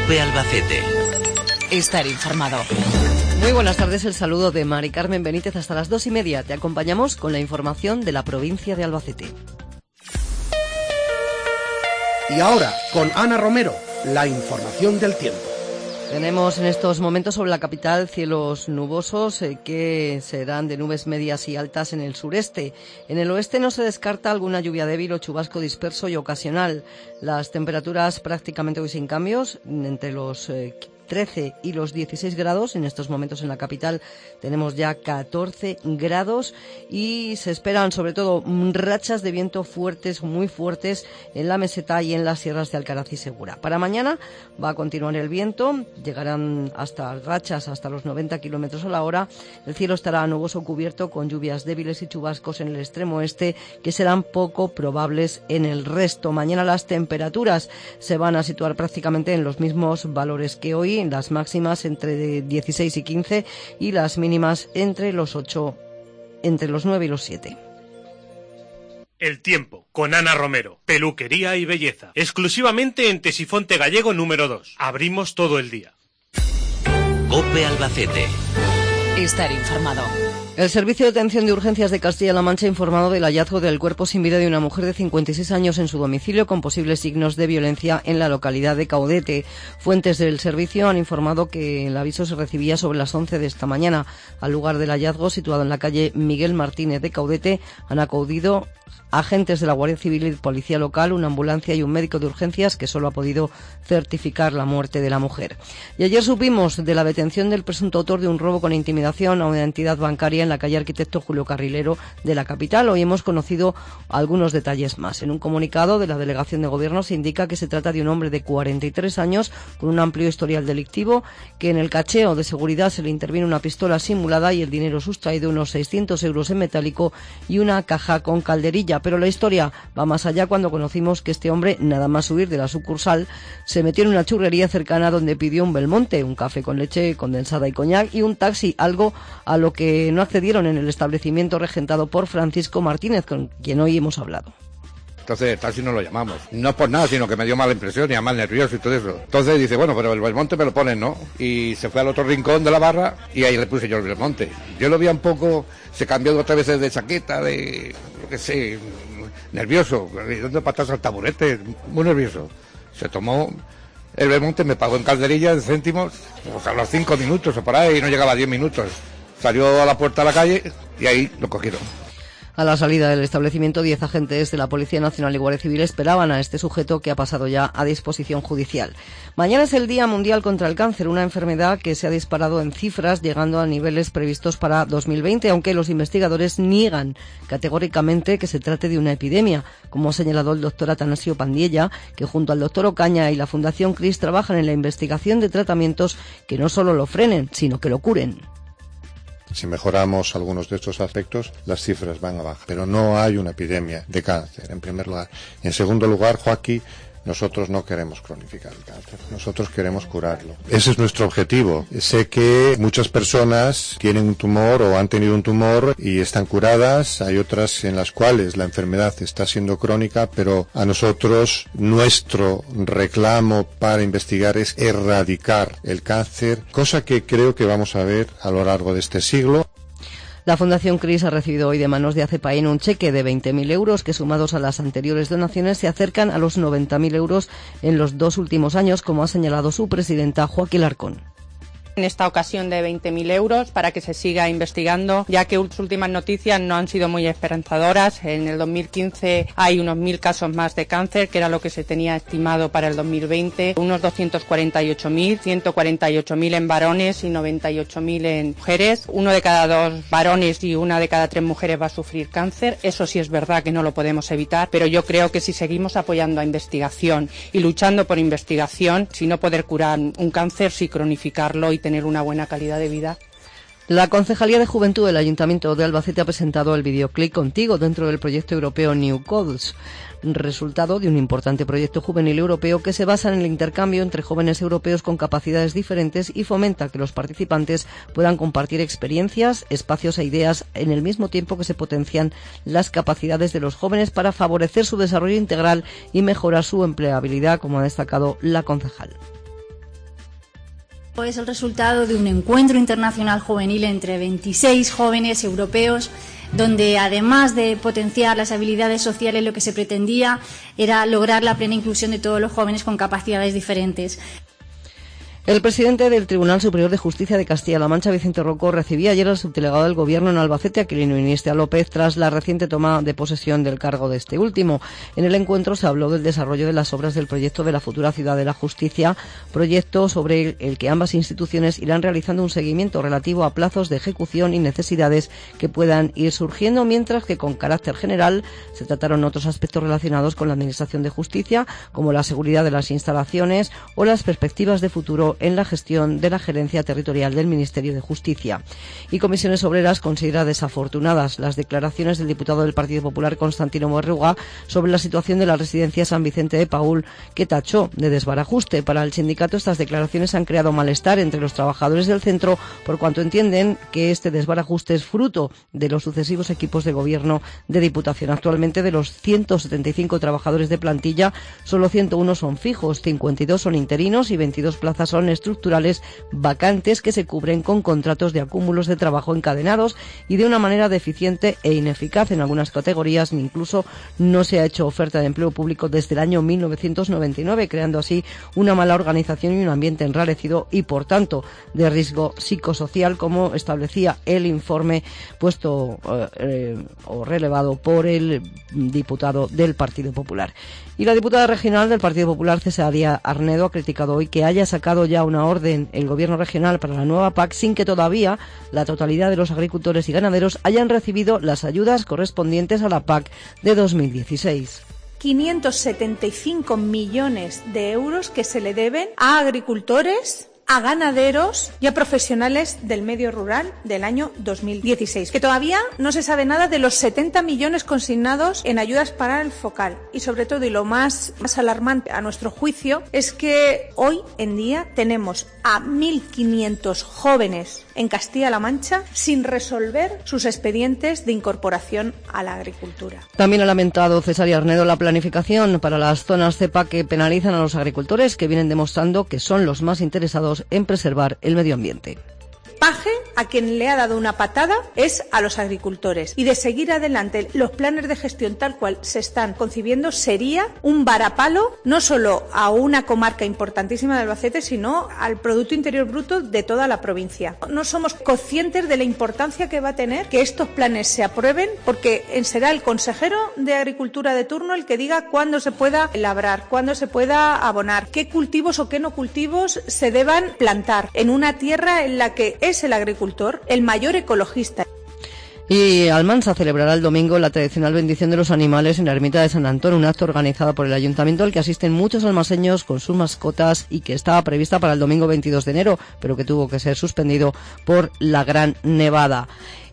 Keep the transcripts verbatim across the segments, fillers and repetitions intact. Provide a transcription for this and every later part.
COPE Albacete. Estar informado. Muy buenas tardes, el saludo de Mari Carmen Benítez hasta las dos y media. Te acompañamos con la información de la provincia de Albacete. Y ahora, con Ana Romero, la información del tiempo. Tenemos en estos momentos sobre la capital cielos nubosos eh, que serán de nubes medias y altas en el sureste. En el oeste no se descarta alguna lluvia débil o chubasco disperso y ocasional. Las temperaturas prácticamente hoy sin cambios, entre los eh, trece y los dieciséis grados. En estos momentos en la capital tenemos ya catorce grados y se esperan sobre todo rachas de viento fuertes, muy fuertes en la meseta y en las sierras de Alcaraz y Segura. Para mañana va a continuar el viento, llegarán hasta rachas hasta los noventa kilómetros a la hora. El cielo estará nuboso cubierto con lluvias débiles y chubascos en el extremo oeste que serán poco probables en el resto. Mañana las temperaturas se van a situar prácticamente en los mismos valores que hoy, las máximas entre dieciséis y quince y las mínimas entre los ocho, entre los nueve y los siete. El tiempo, con Ana Romero, peluquería y belleza, exclusivamente en Tesifonte Gallego número dos. Abrimos todo el día. COPE Albacete. Estar informado. El Servicio de Atención de Urgencias de Castilla-La Mancha ha informado del hallazgo del cuerpo sin vida de una mujer de cincuenta y seis años en su domicilio con posibles signos de violencia en la localidad de Caudete. Fuentes del servicio han informado que el aviso se recibía sobre las once de esta mañana. Al lugar del hallazgo, situado en la calle Miguel Martínez de Caudete, han acudido agentes de la Guardia Civil y Policía Local, una ambulancia y un médico de urgencias que solo ha podido certificar la muerte de la mujer. Y ayer supimos de la detención del presunto autor de un robo con intimidación a una entidad bancaria en la calle Arquitecto Julio Carrilero de la capital. Hoy hemos conocido algunos detalles más. En un comunicado de la Delegación de Gobierno se indica que se trata de un hombre de cuarenta y tres años con un amplio historial delictivo, que en el cacheo de seguridad se le intervino una pistola simulada y el dinero sustraído, unos seiscientos euros en metálico y una caja con calderilla. Pero la historia va más allá cuando conocimos que este hombre, nada más huir de la sucursal, se metió en una churrería cercana donde pidió un Belmonte, un café con leche condensada y coñac y un taxi, algo a lo que no accedieron en el establecimiento regentado por Francisco Martínez, con quien hoy hemos hablado. Entonces el taxi no lo llamamos, no por nada, sino que me dio mala impresión y mal nervioso y todo eso. Entonces dice, bueno, pero el Belmonte me lo ponen, ¿no? Y se fue al otro rincón de la barra y ahí le puse yo el Belmonte. Yo lo vi un poco, se cambió otras veces de chaqueta, de, yo qué sé, nervioso, dando patas al taburete, muy nervioso. Se tomó el Belmonte, me pagó en calderilla, en céntimos, pues a los cinco minutos o por ahí, no llegaba a diez minutos. Salió a la puerta de la calle y ahí lo cogieron. A la salida del establecimiento, diez agentes de la Policía Nacional y Guardia Civil esperaban a este sujeto que ha pasado ya a disposición judicial. Mañana es el Día Mundial contra el Cáncer, una enfermedad que se ha disparado en cifras, llegando a niveles previstos para dos mil veinte, aunque los investigadores niegan categóricamente que se trate de una epidemia, como ha señalado el doctor Atanasio Pandiella, que junto al doctor Ocaña y la Fundación CRIS trabajan en la investigación de tratamientos que no solo lo frenen, sino que lo curen. Si mejoramos algunos de estos aspectos, las cifras van a bajar. Pero no hay una epidemia de cáncer, en primer lugar. En segundo lugar, Joaquín, nosotros no queremos cronificar el cáncer. Nosotros queremos curarlo. Ese es nuestro objetivo. Sé que muchas personas tienen un tumor o han tenido un tumor y están curadas. Hay otras en las cuales la enfermedad está siendo crónica, pero a nosotros nuestro reclamo para investigar es erradicar el cáncer, cosa que creo que vamos a ver a lo largo de este siglo. La Fundación CRIS ha recibido hoy de manos de ACEPAEN un cheque de veinte mil euros que, sumados a las anteriores donaciones, se acercan a los noventa mil euros en los dos últimos años, como ha señalado su presidenta, Joaquín Larcón. En esta ocasión de veinte mil euros para que se siga investigando, ya que las últimas noticias no han sido muy esperanzadoras. En el dos mil quince hay unos mil casos más de cáncer, que era lo que se tenía estimado para el dos mil veinte, unos doscientos cuarenta y ocho mil, ciento cuarenta y ocho mil en varones y noventa y ocho mil en mujeres. Uno de cada dos varones y una de cada tres mujeres va a sufrir cáncer. Eso sí es verdad que no lo podemos evitar, pero yo creo que si seguimos apoyando a investigación y luchando por investigación, si no poder curar un cáncer, sí cronificarlo y tener una buena calidad de vida. La Concejalía de Juventud del Ayuntamiento de Albacete ha presentado el videoclip Contigo dentro del proyecto europeo New Codes, resultado de un importante proyecto juvenil europeo que se basa en el intercambio entre jóvenes europeos con capacidades diferentes y fomenta que los participantes puedan compartir experiencias, espacios e ideas en el mismo tiempo que se potencian las capacidades de los jóvenes para favorecer su desarrollo integral y mejorar su empleabilidad, como ha destacado la concejal. Es el resultado de un encuentro internacional juvenil entre veintiséis jóvenes europeos, donde además de potenciar las habilidades sociales, lo que se pretendía era lograr la plena inclusión de todos los jóvenes con capacidades diferentes. El presidente del Tribunal Superior de Justicia de Castilla-La Mancha, Vicente Rocco, recibía ayer al subdelegado del Gobierno en Albacete, Aquilino Iniestia López, tras la reciente toma de posesión del cargo de este último. En el encuentro se habló del desarrollo de las obras del proyecto de la futura Ciudad de la Justicia, proyecto sobre el que ambas instituciones irán realizando un seguimiento relativo a plazos de ejecución y necesidades que puedan ir surgiendo, mientras que con carácter general se trataron otros aspectos relacionados con la Administración de Justicia, como la seguridad de las instalaciones o las perspectivas de futuro en la gestión de la gerencia territorial del Ministerio de Justicia. Y Comisiones Obreras considera desafortunadas las declaraciones del diputado del Partido Popular, Constantino Morruga, sobre la situación de la residencia San Vicente de Paúl, que tachó de desbarajuste. Para el sindicato, estas declaraciones han creado malestar entre los trabajadores del centro, por cuanto entienden que este desbarajuste es fruto de los sucesivos equipos de gobierno de Diputación. Actualmente, de los ciento setenta y cinco trabajadores de plantilla, solo ciento uno son fijos, cincuenta y dos son interinos y veintidós plazas son estructurales vacantes que se cubren con contratos de acúmulos de trabajo encadenados y de una manera deficiente e ineficaz en algunas categorías. Ni incluso no se ha hecho oferta de empleo público desde el año mil novecientos noventa y nueve, creando así una mala organización y un ambiente enrarecido y, por tanto, de riesgo psicosocial, como establecía el informe puesto eh, o relevado por el diputado del Partido Popular. Y la diputada regional del Partido Popular, Cesaria Arnedo, ha criticado hoy que haya sacado ya una orden el Gobierno regional para la nueva P A C sin que todavía la totalidad de los agricultores y ganaderos hayan recibido las ayudas correspondientes a la P A C de dos mil dieciséis. quinientos setenta y cinco millones de euros que se le deben a agricultores, a ganaderos y a profesionales del medio rural del año dos mil dieciséis, que todavía no se sabe nada de los setenta millones consignados en ayudas para el focal. Y sobre todo, y lo más, más alarmante a nuestro juicio, es que hoy en día tenemos a mil quinientos jóvenes en Castilla-La Mancha sin resolver sus expedientes de incorporación a la agricultura. También ha lamentado Cesaria Arnedo la planificación para las zonas cepa que penalizan a los agricultores, que vienen demostrando que son los más interesados en preservar el medio ambiente. Paje a quien le ha dado una patada es a los agricultores, y de seguir adelante los planes de gestión tal cual se están concibiendo sería un varapalo no solo a una comarca importantísima de Albacete, sino al Producto Interior Bruto de toda la provincia. No somos conscientes de la importancia que va a tener que estos planes se aprueben, porque será el consejero de Agricultura de turno el que diga cuándo se pueda labrar, cuándo se pueda abonar, qué cultivos o qué no cultivos se deban plantar en una tierra en la que es el agricultor el mayor ecologista. Y Almansa celebrará el domingo la tradicional bendición de los animales en la ermita de San Antón, un acto organizado por el ayuntamiento al que asisten muchos almaseños con sus mascotas y que estaba prevista para el domingo veintidós de enero, pero que tuvo que ser suspendido por la gran nevada.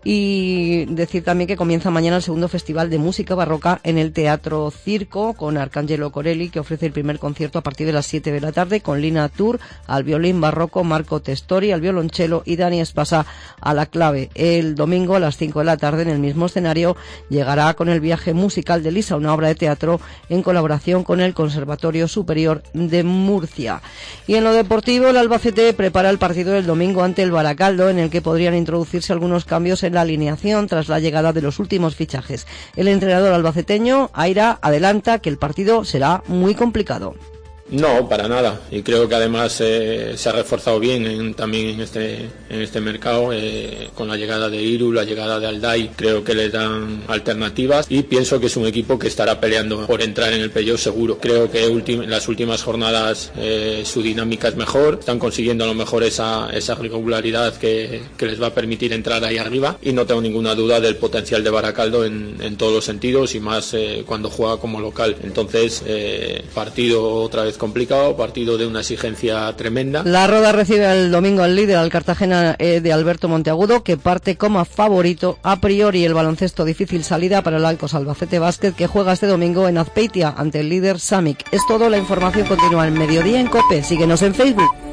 Y decir también que comienza mañana el segundo Festival de Música Barroca en el Teatro Circo, con Arcángelo Corelli, que ofrece el primer concierto a partir de las siete de la tarde, con Lina Tur al violín barroco, Marco Testori al violonchelo y Dani Espasa a la clave. El domingo a las cinco de la tarde, en el mismo escenario, llegará con el viaje musical de Lisa, una obra de teatro en colaboración con el Conservatorio Superior de Murcia. Y en lo deportivo, el Albacete prepara el partido del domingo ante el Baracaldo, en el que podrían introducirse algunos cambios en la alineación tras la llegada de los últimos fichajes. El entrenador albaceteño, Aira, adelanta que el partido será muy complicado. No, para nada, y creo que además eh, se ha reforzado bien en, también en este en este mercado eh, con la llegada de Iru, la llegada de Alday, creo que le dan alternativas y pienso que es un equipo que estará peleando por entrar en el playoff seguro. Creo que en las últimas jornadas eh, su dinámica es mejor, están consiguiendo a lo mejor esa, esa regularidad que, que les va a permitir entrar ahí arriba, y no tengo ninguna duda del potencial de Baracaldo en, en todos los sentidos, y más eh, cuando juega como local. Entonces, eh, partido otra vez complicado, partido de una exigencia tremenda. La Roda recibe el domingo al líder, al Cartagena eh, de Alberto Monteagudo, que parte como favorito a priori. El baloncesto, difícil salida para el Alcos Albacete Basket, que juega este domingo en Azpeitia ante el líder Samic. Es todo, la información continúa en Mediodía en COPE. Síguenos en Facebook.